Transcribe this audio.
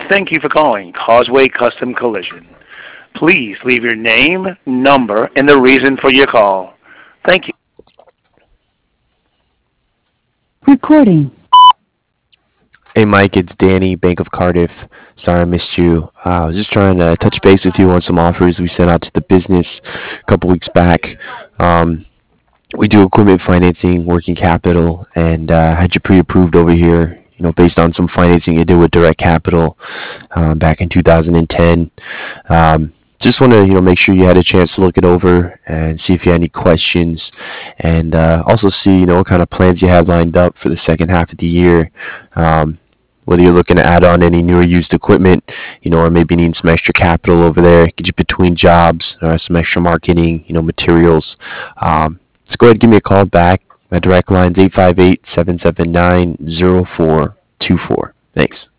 Thank you for calling Causeway Custom Collision. Please leave your name, number, and the reason for your call. Thank you. Recording. Hey Mike, it's Danny, Bank of Cardiff. Sorry I missed you. I was just trying to touch base with you on some offers we sent out to the business a couple weeks back. Um, we do equipment financing, working capital, and had you pre-approved over here. Based on some financing you did with Direct Capital back in 2010. Just want to make sure you had a chance to look it over and see if you had any questions, and also see what kind of plans you have lined up for the second half of the year. Whether you're looking to add on any new or used equipment, or maybe need some extra capital over there, get you between jobs, some extra marketing, materials. So go ahead and give me a call back. My direct line's 858-779-0424. Thanks.